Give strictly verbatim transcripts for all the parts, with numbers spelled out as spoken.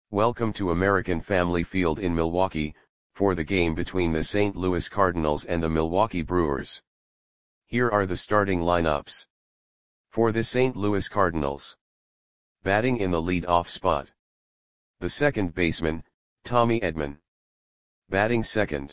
Welcome to American Family Field in Milwaukee, for the game between the Saint Louis Cardinals and the Milwaukee Brewers. Here are the starting lineups. For the Saint Louis Cardinals. Batting in the lead-off spot. The second baseman, Tommy Edman. Batting second.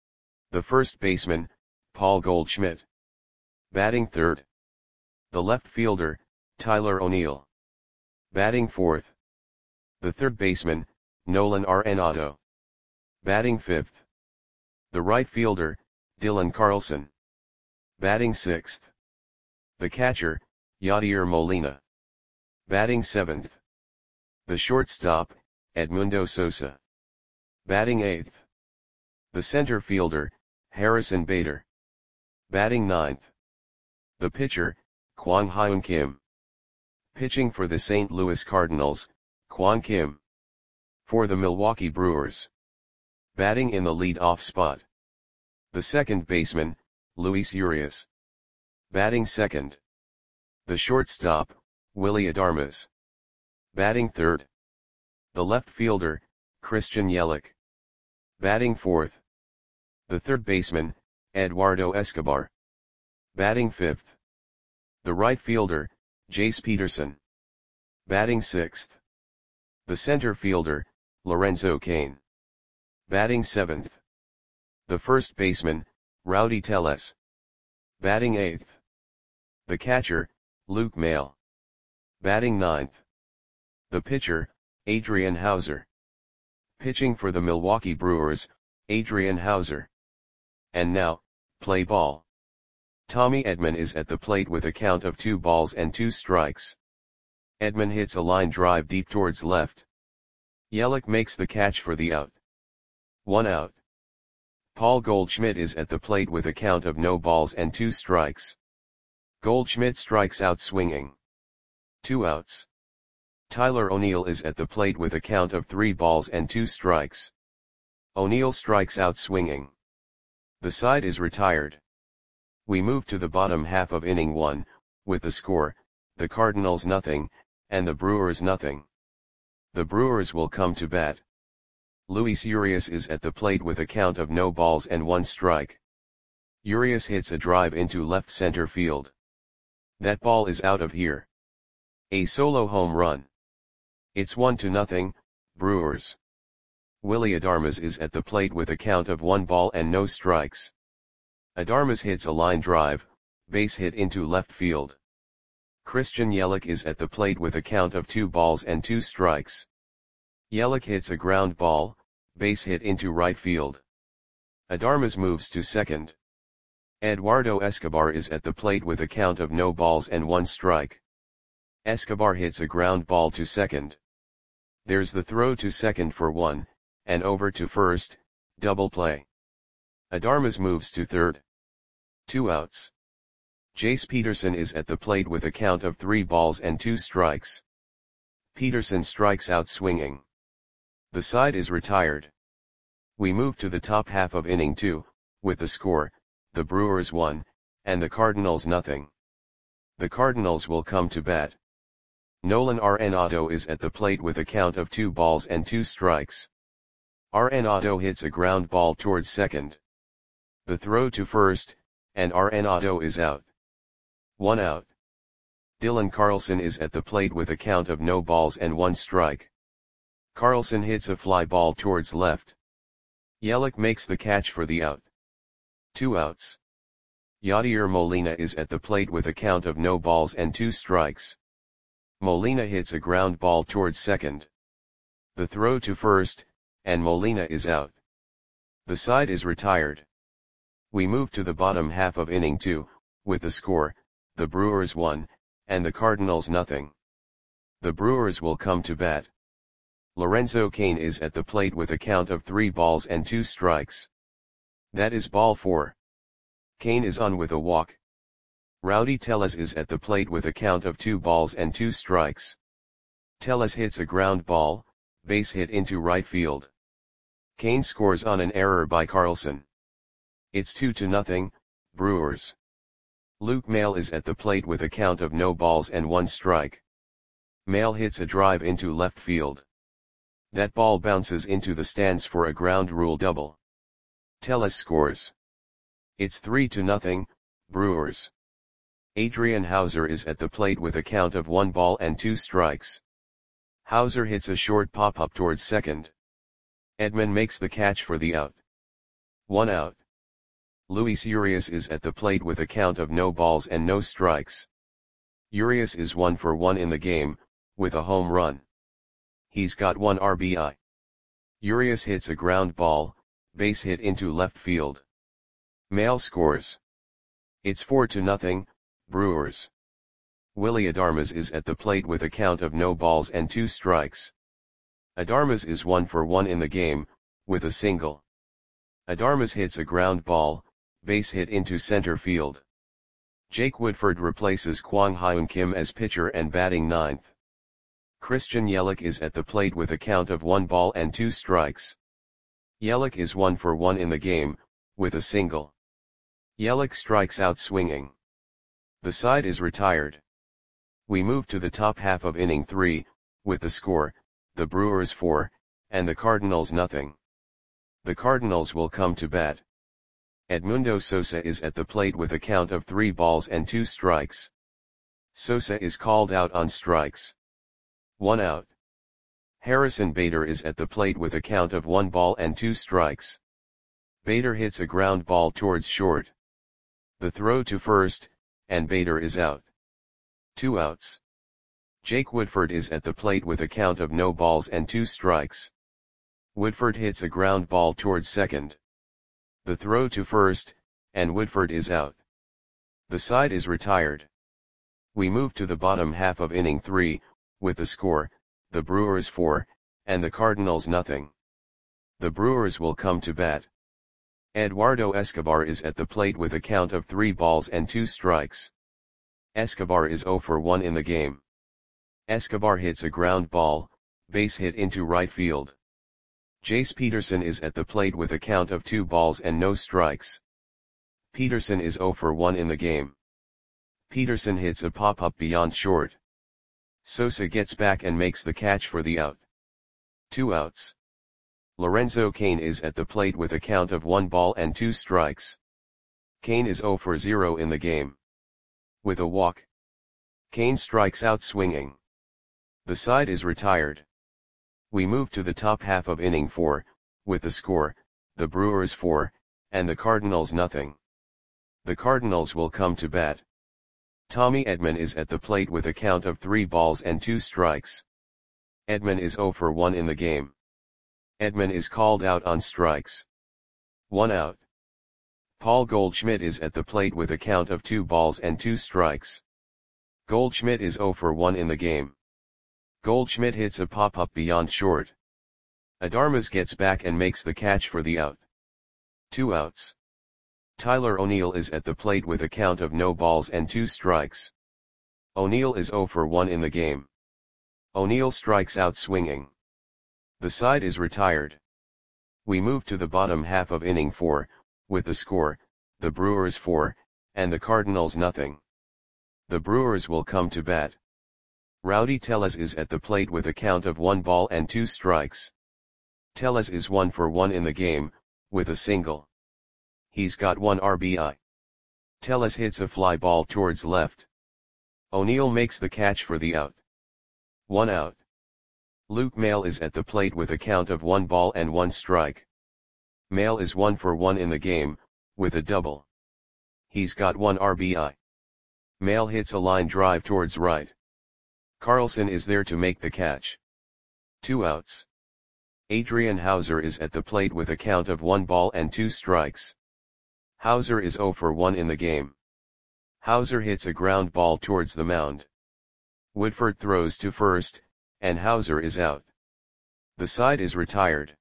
The first baseman, Paul Goldschmidt. Batting third. The left fielder, Tyler O'Neill. Batting fourth. The third baseman, Nolan Arenado. Batting fifth. The right fielder, Dylan Carlson. Batting sixth. The catcher, Yadier Molina. Batting seventh. The shortstop, Edmundo Sosa. Batting eighth. The center fielder, Harrison Bader. Batting ninth. The pitcher, Kwang Hyun Kim. Pitching for the Saint Louis Cardinals, Kwang Kim. For the Milwaukee Brewers. Batting in the lead-off spot. The second baseman, Luis Urias. Batting second. The shortstop, Willy Adames. Batting third. The left fielder, Christian Yelich. Batting fourth. The third baseman, Eduardo Escobar. Batting fifth. The right fielder, Jace Peterson. Batting sixth. The center fielder, Lorenzo Cain. Batting seventh. The first baseman, Rowdy Tellez. Batting eighth. The catcher, Luke Maile. Batting ninth. The pitcher, Adrian Houser. Pitching for the Milwaukee Brewers, Adrian Houser. And now, play ball. Tommy Edman is at the plate with a count of two balls and two strikes. Edman hits a line drive deep towards left. Yelich makes the catch for the out. One out. Paul Goldschmidt is at the plate with a count of no balls and two strikes. Goldschmidt strikes out swinging. Two outs. Tyler O'Neill is at the plate with a count of three balls and two strikes. O'Neill strikes out swinging. The side is retired. We move to the bottom half of inning one, with the score, the Cardinals nothing, and the Brewers nothing. The Brewers will come to bat. Luis Urias is at the plate with a count of no balls and one strike. Urias hits a drive into left center field. That ball is out of here. A solo home run. It's one to nothing, Brewers. Willy Adames is at the plate with a count of one ball and no strikes. Adames hits a line drive, base hit into left field. Christian Yelich is at the plate with a count of two balls and two strikes. Yelich hits a ground ball, base hit into right field. Adames moves to second. Eduardo Escobar is at the plate with a count of no balls and one strike. Escobar hits a ground ball to second. There's the throw to second for one, and over to first, double play. Adames moves to third. Two outs. Jace Peterson is at the plate with a count of three balls and two strikes. Peterson strikes out swinging. The side is retired. We move to the top half of inning two, with the score, the Brewers one, and the Cardinals nothing. The Cardinals will come to bat. Nolan Arenado is at the plate with a count of two balls and two strikes. Arenado hits a ground ball towards second. The throw to first, and Arenado is out. One out. Dylan Carlson is at the plate with a count of no balls and one strike. Carlson hits a fly ball towards left. Yelich makes the catch for the out. Two outs. Yadier Molina is at the plate with a count of no balls and two strikes. Molina hits a ground ball towards second. The throw to first, and Molina is out. The side is retired. We move to the bottom half of inning two, with the score, the Brewers one, and the Cardinals nothing. The Brewers will come to bat. Lorenzo Cain is at the plate with a count of three balls and two strikes. That is ball four. Cain is on with a walk. Rowdy Tellez is at the plate with a count of two balls and two strikes. Tellez hits a ground ball, base hit into right field. Cain scores on an error by Carlson. It's two to nothing, Brewers. Luke Maile is at the plate with a count of no balls and one strike. Maile hits a drive into left field. That ball bounces into the stands for a ground rule double. Tellez scores. It's three to nothing, Brewers. Adrian Houser is at the plate with a count of one ball and two strikes. Houser hits a short pop-up towards second. Edman makes the catch for the out. One out. Luis Urias is at the plate with a count of no balls and no strikes. Urias is one for one in the game, with a home run. He's got one R B I. Urias hits a ground ball, base hit into left field. Male scores. It's four to nothing, Brewers. Willy Adames is at the plate with a count of no balls and two strikes. Adames is one for one in the game, with a single. Adames hits a ground ball, base hit into center field. Jake Woodford replaces Kwang Hyun Kim as pitcher and batting ninth. Christian Yelich is at the plate with a count of one ball and two strikes. Yelich is one for one in the game, with a single. Yelich strikes out swinging. The side is retired. We move to the top half of inning three, with the score, the Brewers four, and the Cardinals nothing. The Cardinals will come to bat. Edmundo Sosa is at the plate with a count of three balls and two strikes. Sosa is called out on strikes. One out. Harrison Bader is at the plate with a count of one ball and two strikes. Bader hits a ground ball towards short. The throw to first, and Bader is out. Two outs. Jake Woodford is at the plate with a count of no balls and two strikes. Woodford hits a ground ball towards second. The throw to first, and Woodford is out. The side is retired. We move to the bottom half of inning three, with the score, the Brewers four, and the Cardinals nothing. The Brewers will come to bat. Eduardo Escobar is at the plate with a count of three balls and two strikes. Escobar is zero for one in the game. Escobar hits a ground ball, base hit into right field. Jace Peterson is at the plate with a count of two balls and no strikes. Peterson is zero for one in the game. Peterson hits a pop-up beyond short. Sosa gets back and makes the catch for the out. Two outs. Lorenzo Cain is at the plate with a count of one ball and two strikes. Cain is zero for zero in the game. With a walk. Cain strikes out swinging. The side is retired. We move to the top half of inning four, with the score, the Brewers four, and the Cardinals nothing. The Cardinals will come to bat. Tommy Edman is at the plate with a count of three balls and two strikes. Edman is zero for one in the game. Edman is called out on strikes. One out. Paul Goldschmidt is at the plate with a count of two balls and two strikes. Goldschmidt is zero for one in the game. Goldschmidt hits a pop-up beyond short. Adames gets back and makes the catch for the out. Two outs. Tyler O'Neill is at the plate with a count of no balls and two strikes. O'Neill is zero for one in the game. O'Neill strikes out swinging. The side is retired. We move to the bottom half of inning four, with the score, the Brewers four, and the Cardinals nothing. The Brewers will come to bat. Rowdy Tellez is at the plate with a count of one ball and two strikes. Tellez is one for one in the game, with a single. He's got one R B I. Tellez hits a fly ball towards left. O'Neill makes the catch for the out. One out. Luke Maile is at the plate with a count of one ball and one strike. Maile is one for one in the game, with a double. He's got one R B I. Maile hits a line drive towards right. Carlson is there to make the catch. Two outs. Adrian Houser is at the plate with a count of one ball and two strikes. Houser is zero for one in the game. Houser hits a ground ball towards the mound. Woodford throws to first, and Houser is out. The side is retired.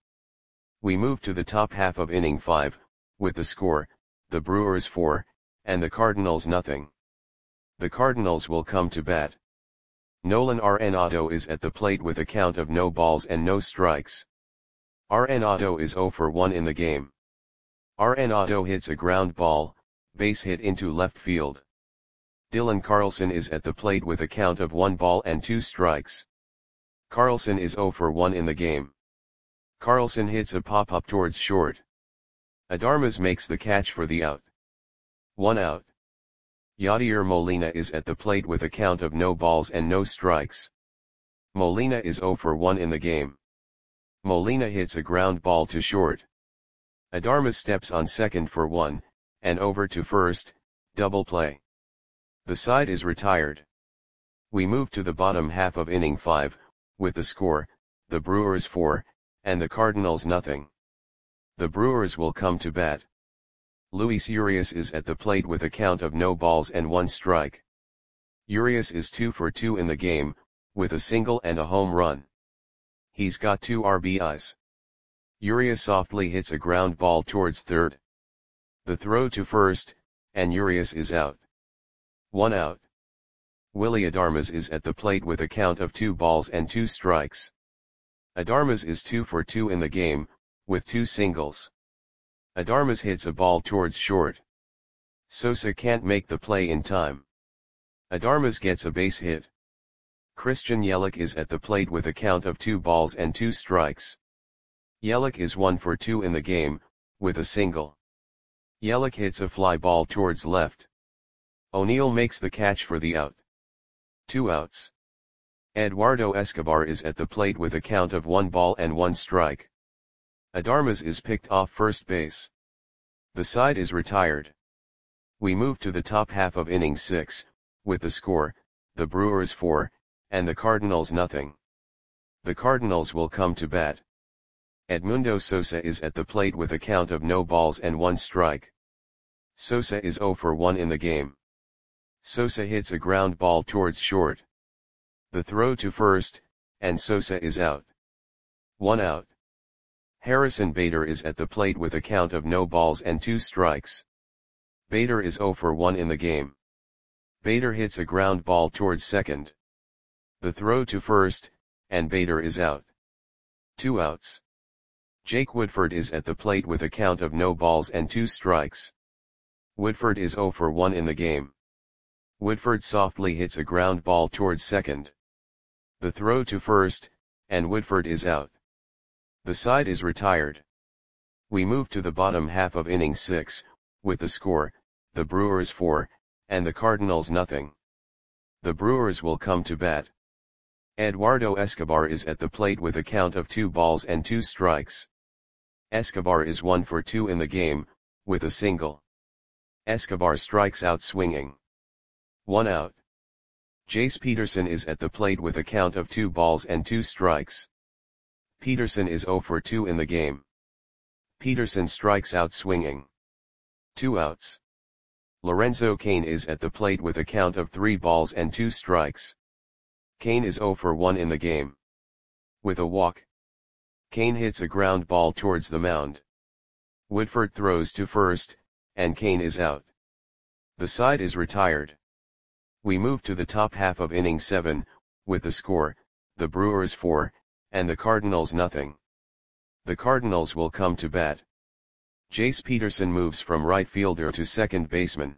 We move to the top half of inning five, with the score, the Brewers four, and the Cardinals nothing. The Cardinals will come to bat. Nolan Arenado is at the plate with a count of no balls and no strikes. Arenado is zero for one in the game. Arenado hits a ground ball, base hit into left field. Dylan Carlson is at the plate with a count of one ball and two strikes. Carlson is zero for one in the game. Carlson hits a pop-up towards short. Adarmas makes the catch for the out. One out. Yadier Molina is at the plate with a count of no balls and no strikes. Molina is zero for one in the game. Molina hits a ground ball to short. Adarmas steps on second for one, and over to first, double play. The side is retired. We move to the bottom half of inning five, with the score, the Brewers four, and the Cardinals nothing. The Brewers will come to bat. Luis Urias is at the plate with a count of no balls and one strike. Urias is two for two in the game, with a single and a home run. He's got two R B Is. Urias softly hits a ground ball towards third. The throw to first, and Urias is out. One out. Willy Adarmas is at the plate with a count of two balls and two strikes. Adarmas is two for two in the game, with two singles. Adarmas hits a ball towards short. Sosa can't make the play in time. Adarmas gets a base hit. Christian Yelich is at the plate with a count of two balls and two strikes. Yelich is one for two in the game, with a single. Yelich hits a fly ball towards left. O'Neill makes the catch for the out. Two outs. Eduardo Escobar is at the plate with a count of one ball and one strike. Adarmas is picked off first base. The side is retired. We move to the top half of inning six, with the score, the Brewers four, and the Cardinals nothing. The Cardinals will come to bat. Edmundo Sosa is at the plate with a count of no balls and one strike. Sosa is zero for one in the game. Sosa hits a ground ball towards short. The throw to first, and Sosa is out. One out. Harrison Bader is at the plate with a count of no balls and two strikes. Bader is zero for one in the game. Bader hits a ground ball towards second. The throw to first, and Bader is out. Two outs. Jake Woodford is at the plate with a count of no balls and two strikes. Woodford is zero for one in the game. Woodford softly hits a ground ball towards second. The throw to first, and Woodford is out. The side is retired. We move to the bottom half of inning six, with the score, the Brewers four, and the Cardinals nothing. The Brewers will come to bat. Eduardo Escobar is at the plate with a count of two balls and two strikes. Escobar is one for two in the game, with a single. Escobar strikes out swinging. One out. Jace Peterson is at the plate with a count of two balls and two strikes. Peterson is zero for two in the game. Peterson strikes out swinging. Two outs. Lorenzo Cain is at the plate with a count of three balls and two strikes. Cain is zero for one in the game. With a walk. Cain hits a ground ball towards the mound. Woodford throws to first, and Cain is out. The side is retired. We move to the top half of inning seven, with the score, the Brewers four, and the Cardinals nothing. The Cardinals will come to bat. Jace Peterson moves from right fielder to second baseman.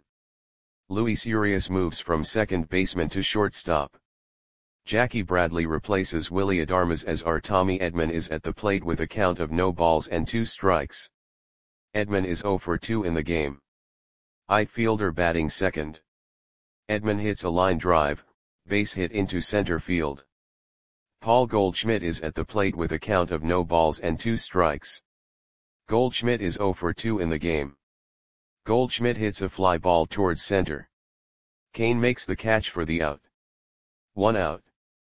Luis Urias moves from second baseman to shortstop. Jackie Bradley replaces Willy Adarmas as our Tommy Edman is at the plate with a count of no balls and two strikes. Edman is zero for two in the game. Outfielder batting second. Edman hits a line drive, base hit into center field. Paul Goldschmidt is at the plate with a count of no balls and two strikes. Goldschmidt is zero for two in the game. Goldschmidt hits a fly ball towards center. Cain makes the catch for the out. One out.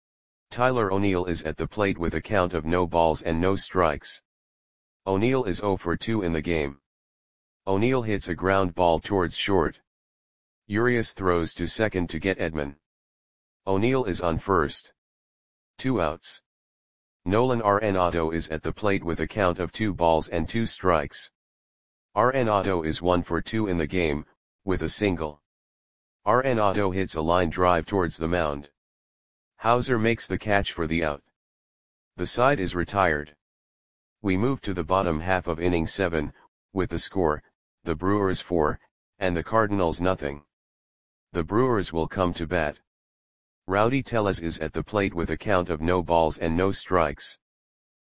Tyler O'Neill is at the plate with a count of no balls and no strikes. O'Neill is zero for two in the game. O'Neill hits a ground ball towards short. Urias throws to second to get Edman. O'Neill is on first. Two outs. Nolan Arenado is at the plate with a count of two balls and two strikes. Arenado is one for two in the game, with a single. Arenado hits a line drive towards the mound. Hauser makes the catch for the out. The side is retired. We move to the bottom half of inning seven, with the score, the Brewers four, and the Cardinals nothing. The Brewers will come to bat. Rowdy Tellez is at the plate with a count of no balls and no strikes.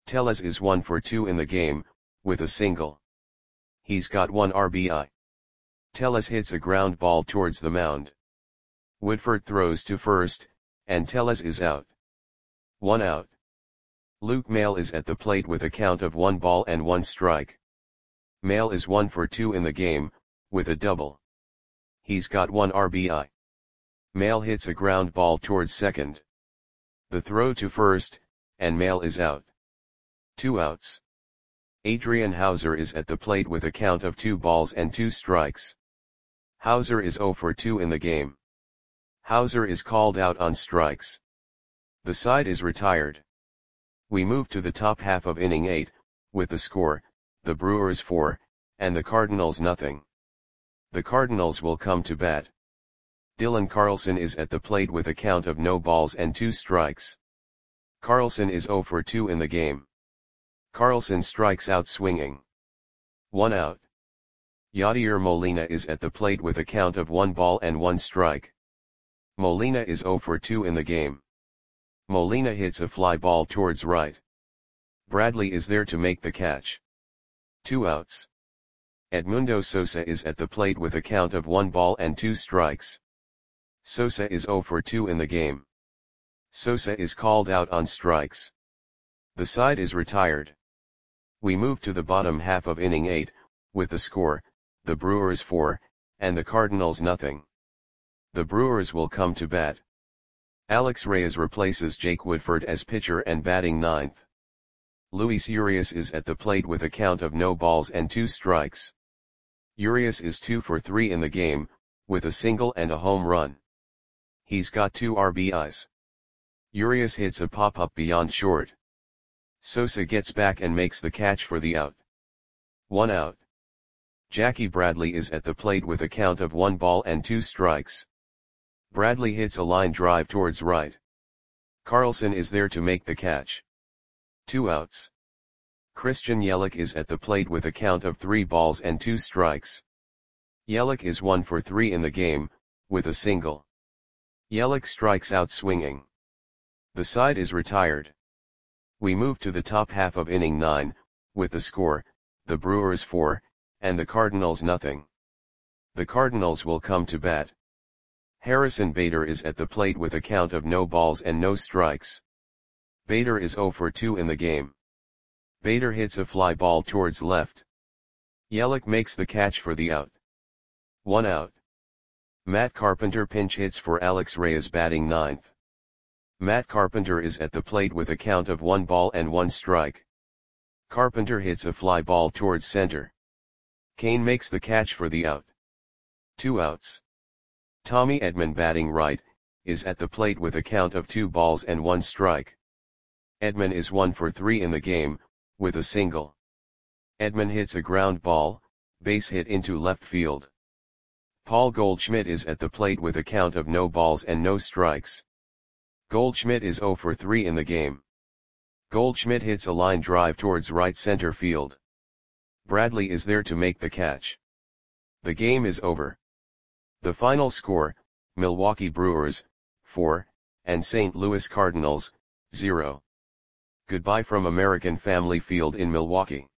Tellez is one for two in the game, with a single. He's got one R B I. Tellez hits a ground ball towards the mound. Woodford throws to first, and Tellez is out. One out. Luke Maile is at the plate with a count of one ball and one strike. Maile is one for two in the game, with a double. He's got one R B I. Maile hits a ground ball towards second. The throw to first, and Maile is out. Two outs. Adrian Houser is at the plate with a count of two balls and two strikes. Houser is zero for two in the game. Houser is called out on strikes. The side is retired. We move to the top half of inning eight, with the score, the Brewers four, and the Cardinals nothing. The Cardinals will come to bat. Dylan Carlson is at the plate with a count of no balls and two strikes. Carlson is zero for two in the game. Carlson strikes out swinging. One out. Yadier Molina is at the plate with a count of one ball and one strike. Molina is zero for two in the game. Molina hits a fly ball towards right. Bradley is there to make the catch. Two outs. Edmundo Sosa is at the plate with a count of one ball and two strikes. Sosa is zero for two in the game. Sosa is called out on strikes. The side is retired. We move to the bottom half of inning eight, with the score, the Brewers four, and the Cardinals nothing. The Brewers will come to bat. Alex Reyes replaces Jake Woodford as pitcher and batting ninth. Luis Urias is at the plate with a count of no balls and two strikes. Urias is two for three in the game, with a single and a home run. He's got two R B Is. Urias hits a pop-up beyond short. Sosa gets back and makes the catch for the out. One out. Jackie Bradley is at the plate with a count of one ball and two strikes. Bradley hits a line drive towards right. Carlson is there to make the catch. Two outs. Christian Yelich is at the plate with a count of three balls and two strikes. Yelich is one for three in the game, with a single. Yelich strikes out swinging. The side is retired. We move to the top half of inning nine, with the score, the Brewers four, and the Cardinals nothing. The Cardinals will come to bat. Harrison Bader is at the plate with a count of no balls and no strikes. Bader is zero for two in the game. Bader hits a fly ball towards left. Yelich makes the catch for the out. One out. Matt Carpenter pinch hits for Alex Reyes batting ninth. Matt Carpenter is at the plate with a count of one ball and one strike. Carpenter hits a fly ball towards center. Kane makes the catch for the out. Two outs. Tommy Edman batting right, is at the plate with a count of two balls and one strike. Edman is one for three in the game, with a single. Edman hits a ground ball, base hit into left field. Paul Goldschmidt is at the plate with a count of no balls and no strikes. Goldschmidt is zero for three in the game. Goldschmidt hits a line drive towards right center field. Bradley is there to make the catch. The game is over. The final score, Milwaukee Brewers, four, and Saint Louis Cardinals, zero. Goodbye from American Family Field in Milwaukee.